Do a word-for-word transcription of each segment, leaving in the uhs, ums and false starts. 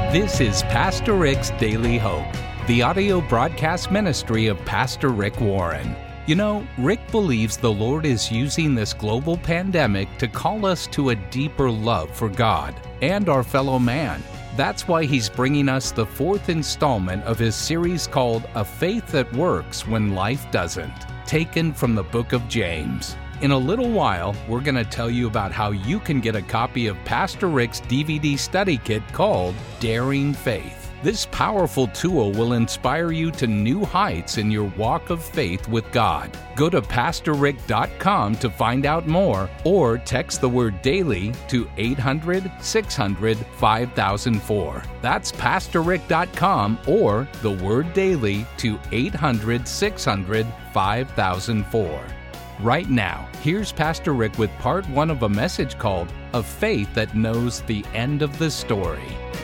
This is Pastor Rick's Daily Hope, the audio broadcast ministry of Pastor Rick Warren. You know, Rick believes the Lord is using this global pandemic to call us to a deeper love for God and our fellow man. That's why he's bringing us the fourth installment of his series called A Faith That Works When Life Doesn't, taken from the book of James. In a little while, we're going to tell you about how you can get a copy of Pastor Rick's D V D study kit called Daring Faith. This powerful tool will inspire you to new heights in your walk of faith with God. Go to pastor rick dot com to find out more, or text the word daily to eight hundred, six hundred, five thousand four. That's pastor rick dot com or the word daily to eight hundred, six hundred, five thousand four. Right now, here's Pastor Rick with part one of a message called A Faith That Knows the End of the Story.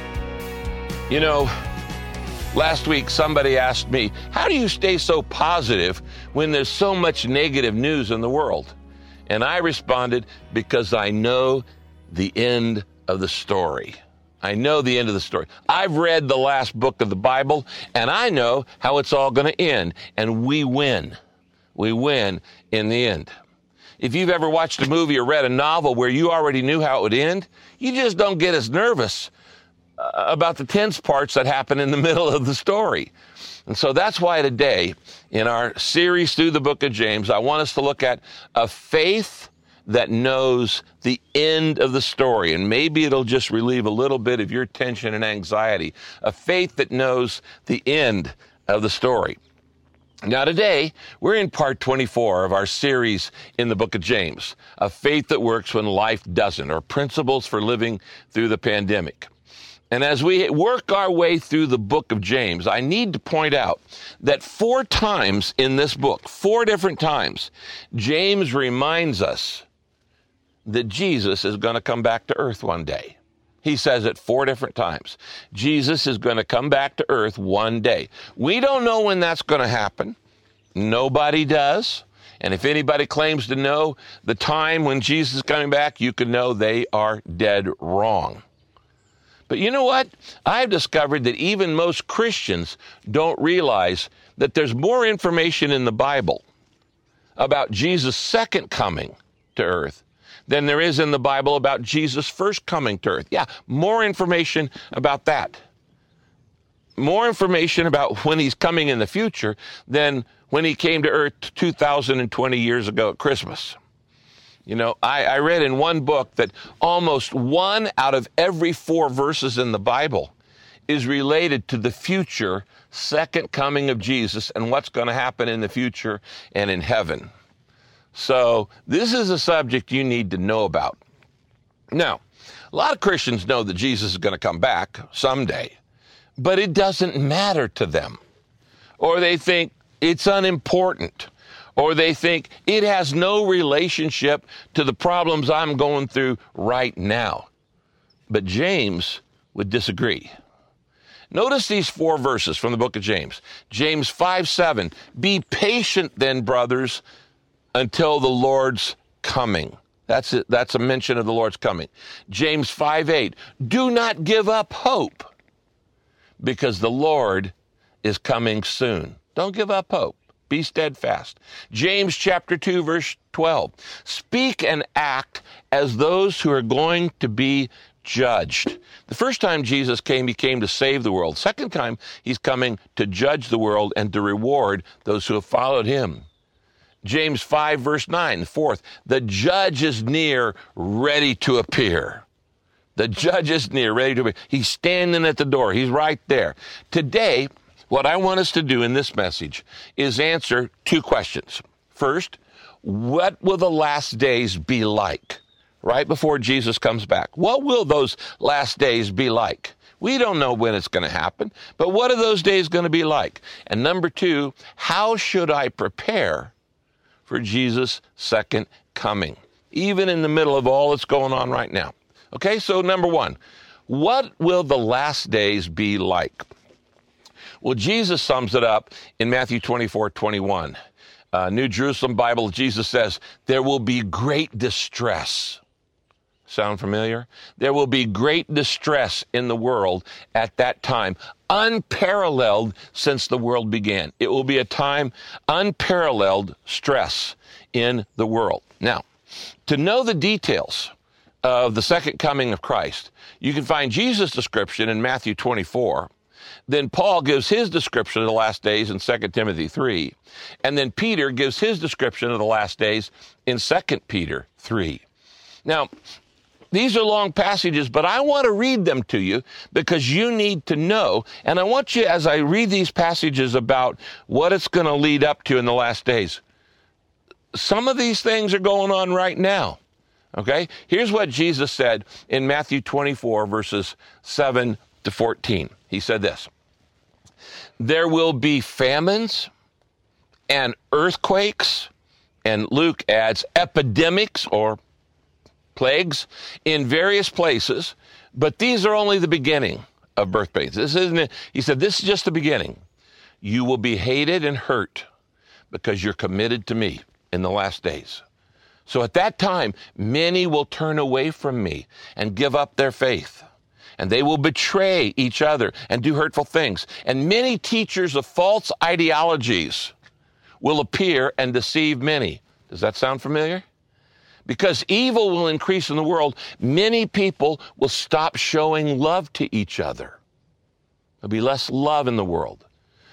You know, last week somebody asked me, how do you stay so positive when there's so much negative news in the world? And I responded, because I know the end of the story. I know the end of the story. I've read the last book of the Bible, and I know how it's all going to end, and we win. We win in the end. If you've ever watched a movie or read a novel where you already knew how it would end, you just don't get as nervous uh, about the tense parts that happen in the middle of the story. And so that's why today, in our series through the book of James, I want us to look at a faith that knows the end of the story. And maybe it'll just relieve a little bit of your tension and anxiety. A faith that knows the end of the story. Now today, we're in part twenty-four of our series in the book of James, A Faith That Works When Life Doesn't, or Principles for Living Through the Pandemic. And as we work our way through the book of James, I need to point out that four times in this book, four different times, James reminds us that Jesus is going to come back to earth one day. He says it four different times. Jesus is going to come back to earth one day. We don't know when that's going to happen. Nobody does. And if anybody claims to know the time when Jesus is coming back, you can know they are dead wrong. But you know what? I've discovered that even most Christians don't realize that there's more information in the Bible about Jesus' second coming to earth than there is in the Bible about Jesus' first coming to earth. Yeah, more information about that. More information about when he's coming in the future than when he came to earth two thousand twenty years ago at Christmas. You know, I, I read in one book that almost one out of every four verses in the Bible is related to the future second coming of Jesus and what's going to happen in the future and in heaven. So this is a subject you need to know about. Now, a lot of Christians know that Jesus is going to come back someday, but it doesn't matter to them. Or they think it's unimportant. Or they think it has no relationship to the problems I'm going through right now. But James would disagree. Notice these four verses from the book of James. James five seven, be patient then, brothers, until the Lord's coming. That's it. That's a mention of the Lord's coming. James five eight, do not give up hope, because the Lord is coming soon. Don't give up hope. Be steadfast. James chapter two, verse twelve, speak and act as those who are going to be judged. The first time Jesus came, he came to save the world. Second time, he's coming to judge the world and to reward those who have followed him. James five, verse nine, fourth, the judge is near, ready to appear. The judge is near, ready to appear. He's standing at the door. He's right there. Today, what I want us to do in this message is answer two questions. First, what will the last days be like right before Jesus comes back? What will those last days be like? We don't know when it's going to happen, but what are those days going to be like? And number two, how should I prepare for Jesus' second coming, even in the middle of all that's going on right now? Okay, so number one, what will the last days be like? Well, Jesus sums it up in Matthew twenty-four twenty-one. Uh, New Jerusalem Bible, Jesus says, there will be great distress. Sound familiar? There will be great distress in the world at that time, unparalleled since the world began. It will be a time unparalleled stress in the world. Now, to know the details of the second coming of Christ, you can find Jesus' description in Matthew twenty-four. Then Paul gives his description of the last days in Second Timothy three. And then Peter gives his description of the last days in Second Peter three. Now, these are long passages, but I want to read them to you because you need to know. And I want you, as I read these passages about what it's going to lead up to in the last days, some of these things are going on right now. Okay? Here's what Jesus said in Matthew twenty-four, verses seven to fourteen. He said this: there will be famines and earthquakes, and Luke adds epidemics or plagues in various places, but these are only the beginning of birth pains. This isn't it. He said, this is just the beginning. You will be hated and hurt because you're committed to me in the last days. So at that time, many will turn away from me and give up their faith. And they will betray each other and do hurtful things. And many teachers of false ideologies will appear and deceive many. Does that sound familiar? Because evil will increase in the world, many people will stop showing love to each other. There'll be less love in the world.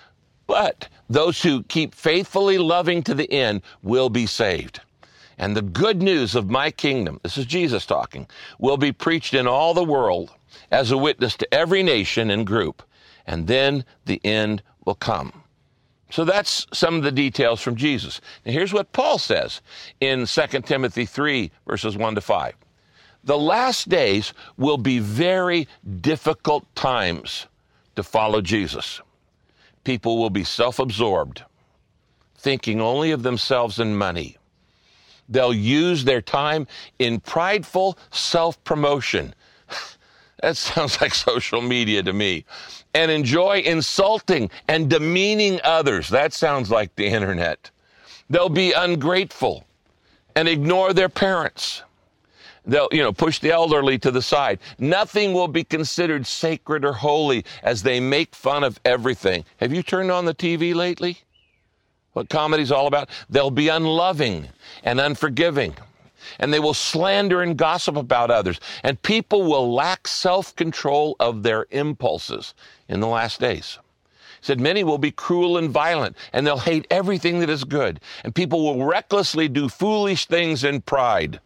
But those who keep faithfully loving to the end will be saved. And the good news of my kingdom, this is Jesus talking, will be preached in all the world as a witness to every nation and group. And then the end will come. So that's some of the details from Jesus. Now here's what Paul says in Second Timothy three, verses one to five. The last days will be very difficult times to follow Jesus. People will be self-absorbed, thinking only of themselves and money. They'll use their time in prideful self-promotion. That sounds like social media to me. And enjoy insulting and demeaning others. That sounds like the internet. They'll be ungrateful and ignore their parents. They'll, you know, push the elderly to the side. Nothing will be considered sacred or holy as they make fun of everything. Have you turned on the T V lately? What comedy's all about? They'll be unloving and unforgiving. And they will slander and gossip about others. And people will lack self-control of their impulses in the last days. He said, many will be cruel and violent, and they'll hate everything that is good. And people will recklessly do foolish things in pride.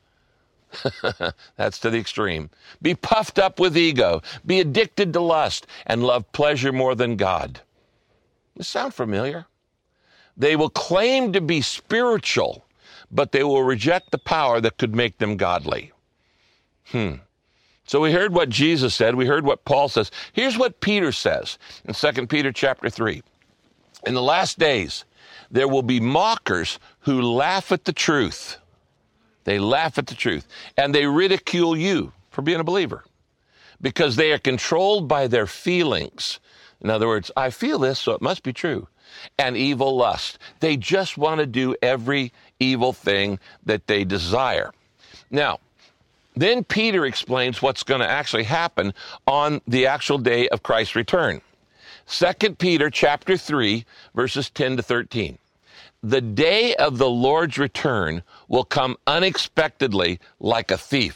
That's to the extreme. Be puffed up with ego, be addicted to lust, and love pleasure more than God. Does this sound familiar? They will claim to be spiritual, but they will reject the power that could make them godly. Hmm. So we heard what Jesus said. We heard what Paul says. Here's what Peter says in Second Peter chapter three. In the last days, there will be mockers who laugh at the truth. They laugh at the truth. And they ridicule you for being a believer because they are controlled by their feelings. In other words, I feel this, so it must be true. And evil lust. They just want to do every evil thing that they desire. Now, then Peter explains what's going to actually happen on the actual day of Christ's return. Second Peter chapter three, verses ten to thirteen. The day of the Lord's return will come unexpectedly like a thief.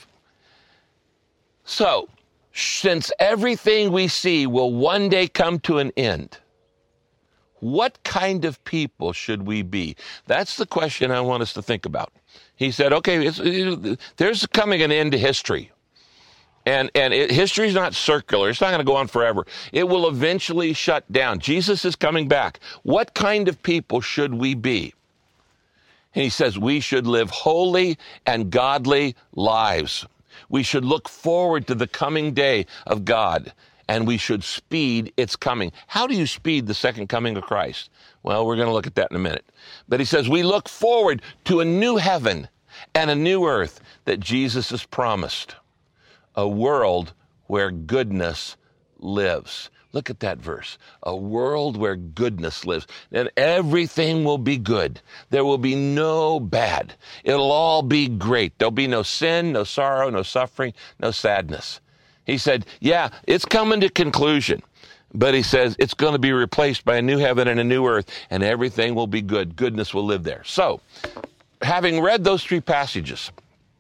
So, since everything we see will one day come to an end, what kind of people should we be? That's the question I want us to think about. He said, okay, it's, it, there's coming an end to history. And, and it, history is not circular. It's not going to go on forever. It will eventually shut down. Jesus is coming back. What kind of people should we be? And he says we should live holy and godly lives. We should look forward to the coming day of God. And we should speed its coming. How do you speed the second coming of Christ? Well, we're going to look at that in a minute. But he says we look forward to a new heaven and a new earth that Jesus has promised. A world where goodness lives. Look at that verse. A world where goodness lives. And everything will be good. There will be no bad. It'll all be great. There'll be no sin, no sorrow, no suffering, no sadness. He said, yeah, it's coming to conclusion. But he says it's going to be replaced by a new heaven and a new earth, and everything will be good. Goodness will live there. So, having read those three passages,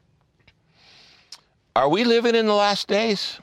are we living in the last days?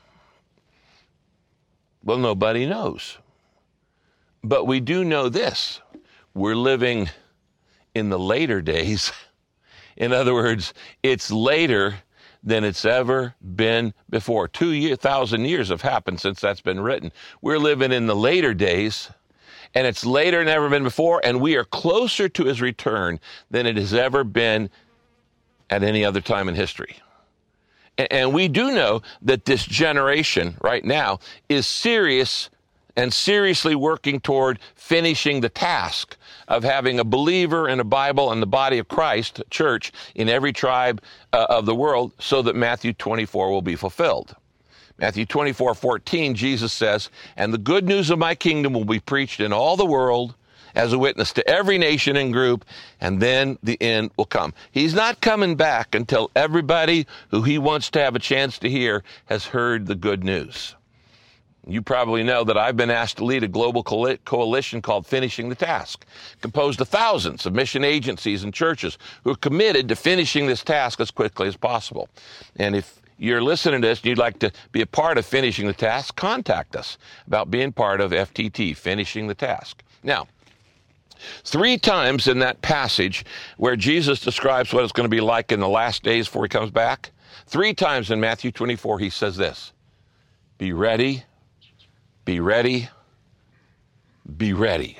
Well, nobody knows. But we do know this. We're living in the later days. In other words, it's later than it's ever been before. Two year, thousand years have happened since that's been written. We're living in the later days, and it's later than ever been before, and we are closer to his return than it has ever been at any other time in history. And we do know that this generation right now is serious and seriously working toward finishing the task of having a believer in a Bible and the body of Christ, church, in every tribe uh, of the world, so that Matthew twenty-four will be fulfilled. Matthew twenty-four fourteen, Jesus says, and the good news of my kingdom will be preached in all the world as a witness to every nation and group, and then the end will come. He's not coming back until everybody who he wants to have a chance to hear has heard the good news. You probably know that I've been asked to lead a global coalition called Finishing the Task, composed of thousands of mission agencies and churches who are committed to finishing this task as quickly as possible. And if you're listening to this and you'd like to be a part of finishing the task, contact us about being part of F T T, Finishing the Task. Now, three times in that passage where Jesus describes what it's going to be like in the last days before he comes back, three times in Matthew twenty-four, he says this: be ready, be ready, be ready.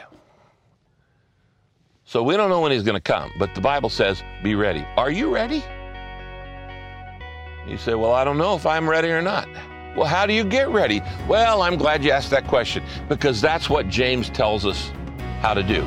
So we don't know when he's going to come, but the Bible says, be ready. Are you ready? You say, well, I don't know if I'm ready or not. Well, how do you get ready? Well, I'm glad you asked that question, because that's what James tells us how to do.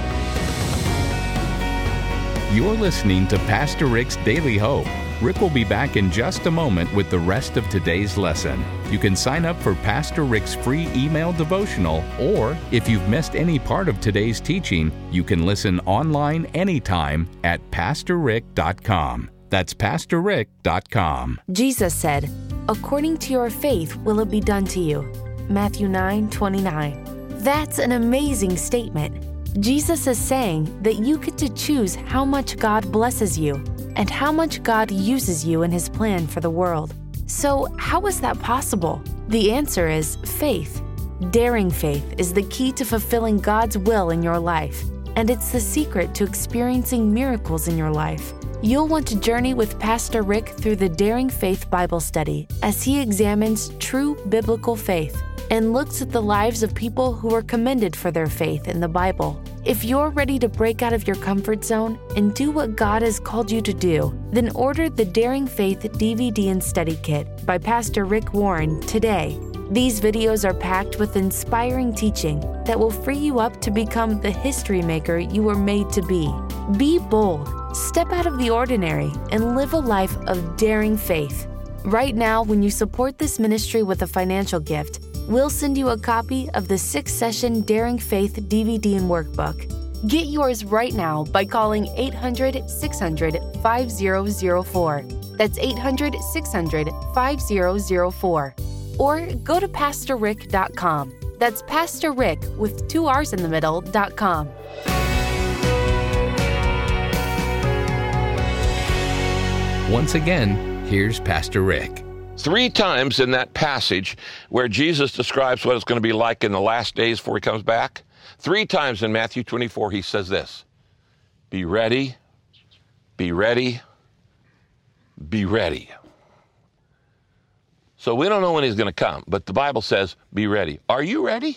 You're listening to Pastor Rick's Daily Hope. Rick will be back in just a moment with the rest of today's lesson. You can sign up for Pastor Rick's free email devotional, or if you've missed any part of today's teaching, you can listen online anytime at pastor rick dot com. That's pastor rick dot com. Jesus said, according to your faith will it be done to you. Matthew nine twenty-nine. That's an amazing statement. Jesus is saying that you get to choose how much God blesses you and how much God uses you in his plan for the world. So how is that possible? The answer is faith. Daring faith is the key to fulfilling God's will in your life, and it's the secret to experiencing miracles in your life. You'll want to journey with Pastor Rick through the Daring Faith Bible study as he examines true biblical faith and looks at the lives of people who are commended for their faith in the Bible. If you're ready to break out of your comfort zone and do what God has called you to do, then order the Daring Faith D V D and Study Kit by Pastor Rick Warren today. These videos are packed with inspiring teaching that will free you up to become the history maker you were made to be. Be bold, step out of the ordinary, and live a life of daring faith. Right now, when you support this ministry with a financial gift, we'll send you a copy of the six-session Daring Faith D V D and workbook. Get yours right now by calling eight hundred, six hundred, five zero zero four. That's eight hundred, six hundred, five zero zero four. Or go to pastor rick dot com. That's Pastor Rick with two R's in the middle, dot com. Once again, here's Pastor Rick. Three times in that passage where Jesus describes what it's going to be like in the last days before he comes back, three times in Matthew twenty-four, he says this: be ready, be ready, be ready. So we don't know when he's going to come, but the Bible says, be ready. Are you ready?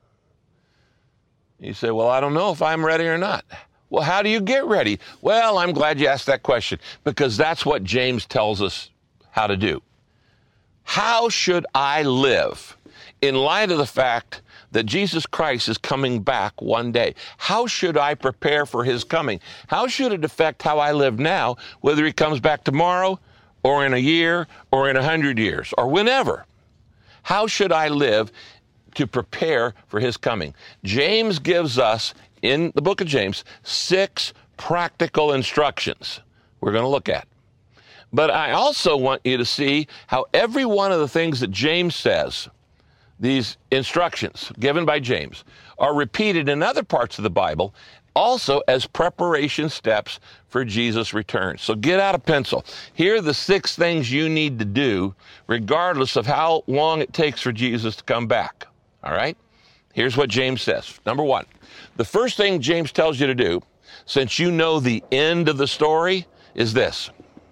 You say, well, I don't know if I'm ready or not. Well, how do you get ready? Well, I'm glad you asked that question, because that's what James tells us how to do. How should I live in light of the fact that Jesus Christ is coming back one day? How should I prepare for his coming? How should it affect how I live now, whether he comes back tomorrow or in a year or in a hundred years or whenever? How should I live to prepare for his coming? James gives us, in the book of James, six practical instructions we're going to look at. But I also want you to see how every one of the things that James says, these instructions given by James, are repeated in other parts of the Bible also as preparation steps for Jesus' return. So get out a pencil. Here are the six things you need to do regardless of how long it takes for Jesus to come back. All right? Here's what James says. Number one, the first thing James tells you to do, since you know the end of the story, is this.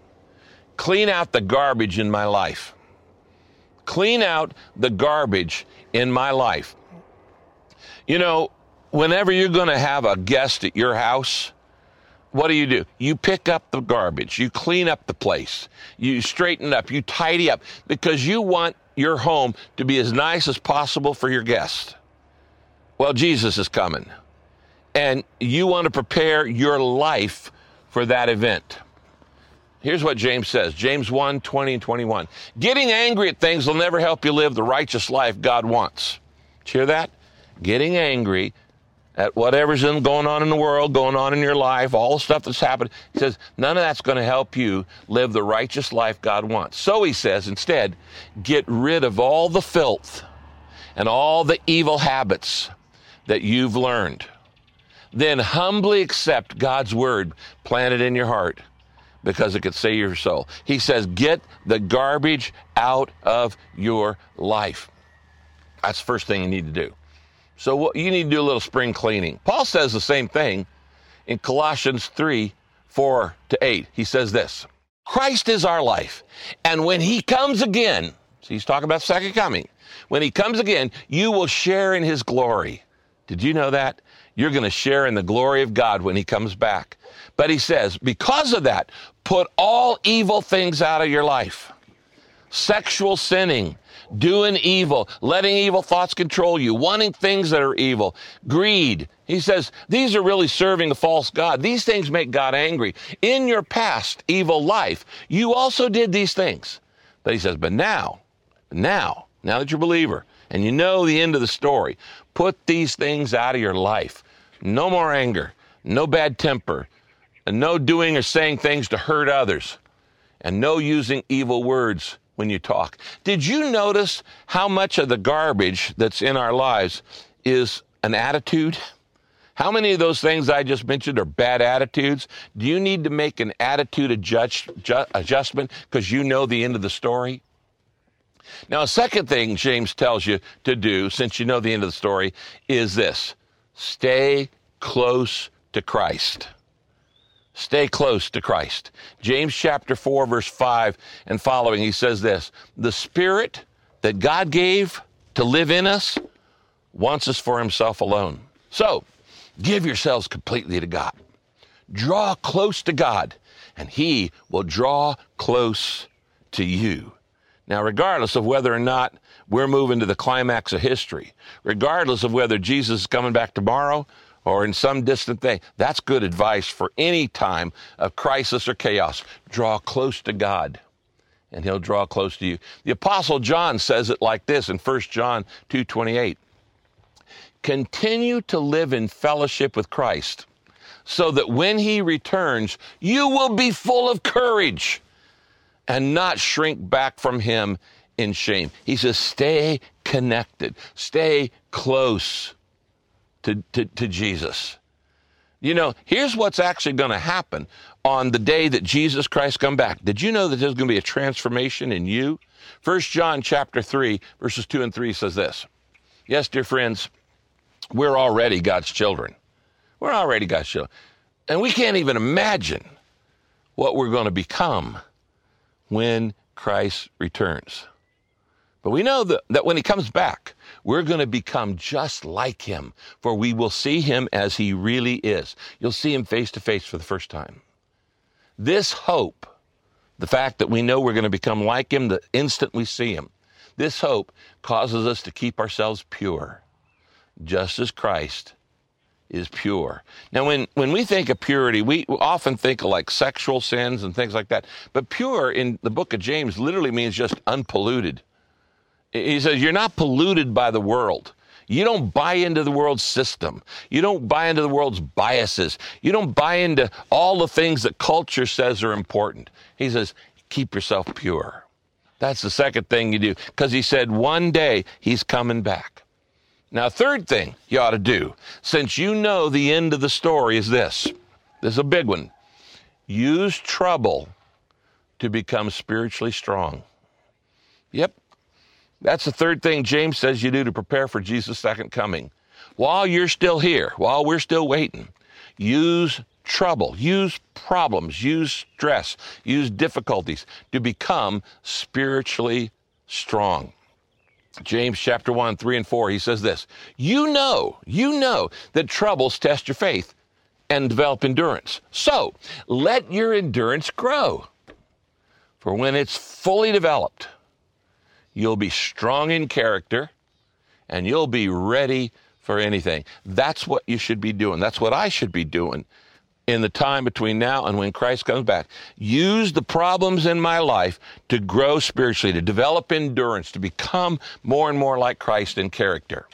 Clean out the garbage in my life. Clean out the garbage in my life. You know, whenever you're going to have a guest at your house, what do you do? You pick up the garbage. You clean up the place. You straighten it up. You tidy up because you want your home to be as nice as possible for your guest. Well, Jesus is coming, and you want to prepare your life for that event. Here's what James says, James one, twenty and twenty-one. Getting angry at things will never help you live the righteous life God wants. Did you hear that? Getting angry at whatever's in, going on in the world, going on in your life, all the stuff that's happened. He says, none of that's going to help you live the righteous life God wants. So he says, instead, get rid of all the filth and all the evil habits that you've learned. Then humbly accept God's word planted in your heart, because it could save your soul. He says, get the garbage out of your life. That's the first thing you need to do. So what, you need to do a little spring cleaning. Paul says the same thing in Colossians three, four to eight. He says this, Christ is our life, and when he comes again, so he's talking about second coming, when he comes again, you will share in his glory. Did you know that? You're going to share in the glory of God when he comes back. But he says, because of that, put all evil things out of your life. Sexual sinning, doing evil, letting evil thoughts control you, wanting things that are evil, greed. He says, these are really serving a false God. These things make God angry. In your past evil life, you also did these things. But he says, but now, now, now that you're a believer, and you know the end of the story, put these things out of your life. No more anger, no bad temper, and no doing or saying things to hurt others, and no using evil words when you talk. Did you notice how much of the garbage that's in our lives is an attitude? How many of those things I just mentioned are bad attitudes? Do you need to make an attitude adjust, ju- adjustment because you know the end of the story? Now, a second thing James tells you to do, since you know the end of the story, is this. Stay close to Christ. Stay close to Christ. James chapter four, verse five and following, he says this, the Spirit that God gave to live in us wants us for himself alone. So, give yourselves completely to God. Draw close to God, and he will draw close to you. Now, regardless of whether or not we're moving to the climax of history, regardless of whether Jesus is coming back tomorrow or in some distant thing, that's good advice for any time of crisis or chaos. Draw close to God, and he'll draw close to you. The Apostle John says it like this in First John two twenty-eight. Continue to live in fellowship with Christ, so that when he returns, you will be full of courage and not shrink back from him in shame. He says, stay connected, stay close to, to, to Jesus. You know, here's what's actually going to happen on the day that Jesus Christ come back. Did you know that there's going to be a transformation in you? First John chapter three, verses two and three says this. Yes, dear friends, we're already God's children. We're already God's children. And we can't even imagine what we're going to become when Christ returns. But we know that, that when he comes back, we're going to become just like him, for we will see him as he really is. You'll see him face to face for the first time. This hope, the fact that we know we're going to become like him the instant we see him, this hope causes us to keep ourselves pure, just as Christ is pure. Now, when, when we think of purity, we often think of like sexual sins and things like that. But pure in the book of James literally means just unpolluted. He says, you're not polluted by the world. You don't buy into the world's system. You don't buy into the world's biases. You don't buy into all the things that culture says are important. He says, keep yourself pure. That's the second thing you do, because he said one day he's coming back. Now, third thing you ought to do, since you know the end of the story is this. This is a big one. Use trouble to become spiritually strong. Yep. That's the third thing James says you do to prepare for Jesus' second coming. While you're still here, while we're still waiting, use trouble, use problems, use stress, use difficulties to become spiritually strong. James chapter one, three and four, he says this, you know, you know that troubles test your faith and develop endurance. So let your endurance grow. For when it's fully developed, you'll be strong in character, and you'll be ready for anything. That's what you should be doing. That's what I should be doing in the time between now and when Christ comes back. Use the problems in my life to grow spiritually, to develop endurance, to become more and more like Christ in character.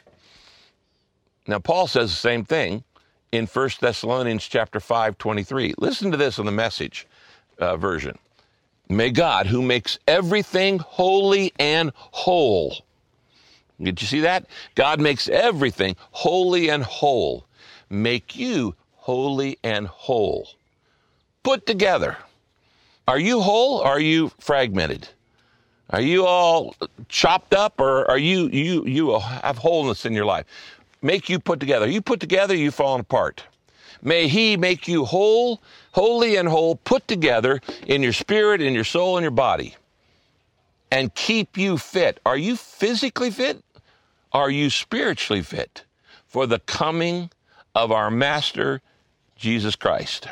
Now, Paul says the same thing in First Thessalonians chapter five, twenty-three. Listen to this in the Message uh, version. May God, who makes everything holy and whole. Did you see that? God makes everything holy and whole. Make you holy and whole. Put together. Are you whole or are you fragmented? Are you all chopped up, or are you you you have wholeness in your life? Make you put together. You put together, you've fallen apart. May he make you whole, holy and whole, put together in your spirit, in your soul, and your body, and keep you fit. Are you physically fit? Are you spiritually fit for the coming of our Master, Jesus Christ?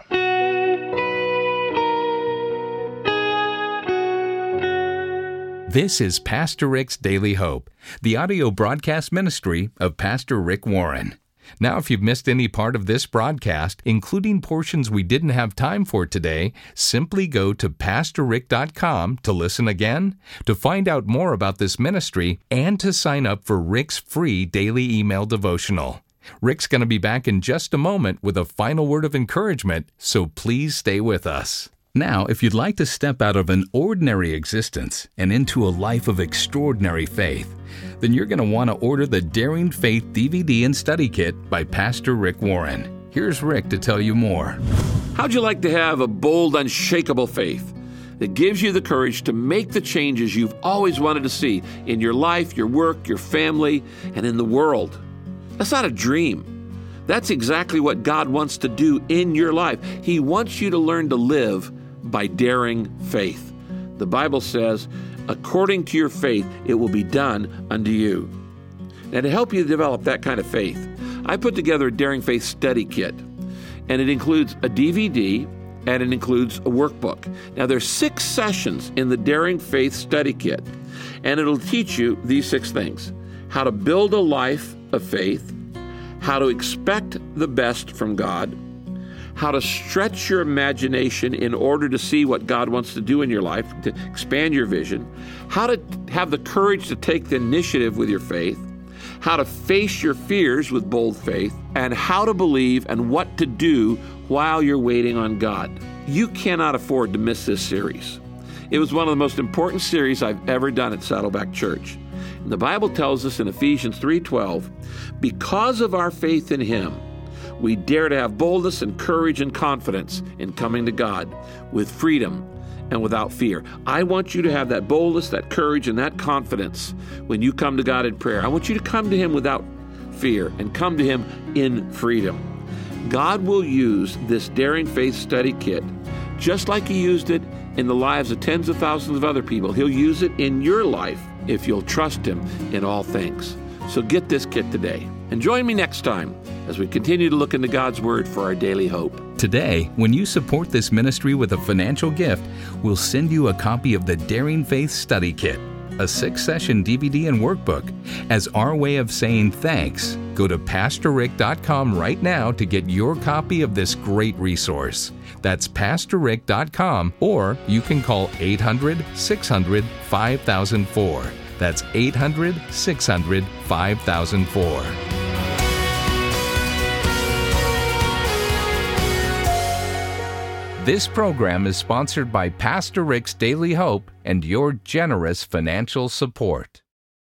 This is Pastor Rick's Daily Hope, the audio broadcast ministry of Pastor Rick Warren. Now, if you've missed any part of this broadcast, including portions we didn't have time for today, simply go to pastor rick dot com to listen again, to find out more about this ministry, and to sign up for Rick's free daily email devotional. Rick's going to be back in just a moment with a final word of encouragement, so please stay with us. Now, if you'd like to step out of an ordinary existence and into a life of extraordinary faith, then you're going to want to order the Daring Faith D V D and study kit by Pastor Rick Warren. Here's Rick to tell you more. How'd you like to have a bold, unshakable faith that gives you the courage to make the changes you've always wanted to see in your life, your work, your family, and in the world? That's not a dream. That's exactly what God wants to do in your life. He wants you to learn to live by daring faith. The Bible says, according to your faith, it will be done unto you. Now, to help you develop that kind of faith, I put together a Daring Faith study kit, and it includes a D V D, and it includes a workbook. Now, there's six sessions in the Daring Faith study kit, and it'll teach you these six things: how to build a life of faith, how to expect the best from God, how to stretch your imagination in order to see what God wants to do in your life, to expand your vision, how to have the courage to take the initiative with your faith, how to face your fears with bold faith, and how to believe and what to do while you're waiting on God. You cannot afford to miss this series. It was one of the most important series I've ever done at Saddleback Church. And the Bible tells us in Ephesians three twelve, because of our faith in Him, we dare to have boldness and courage and confidence in coming to God with freedom and without fear. I want you to have that boldness, that courage, and that confidence when you come to God in prayer. I want you to come to Him without fear and come to Him in freedom. God will use this Daring Faith study kit just like He used it in the lives of tens of thousands of other people. He'll use it in your life if you'll trust Him in all things. So get this kit today. And join me next time as we continue to look into God's Word for our daily hope. Today, when you support this ministry with a financial gift, we'll send you a copy of the Daring Faith Study Kit, a six-session D V D and workbook. As our way of saying thanks, go to pastor rick dot com right now to get your copy of this great resource. That's pastor rick dot com, or you can call eight hundred, six hundred, five thousand four. That's eight hundred, six hundred, five thousand four. This program is sponsored by Pastor Rick's Daily Hope and your generous financial support.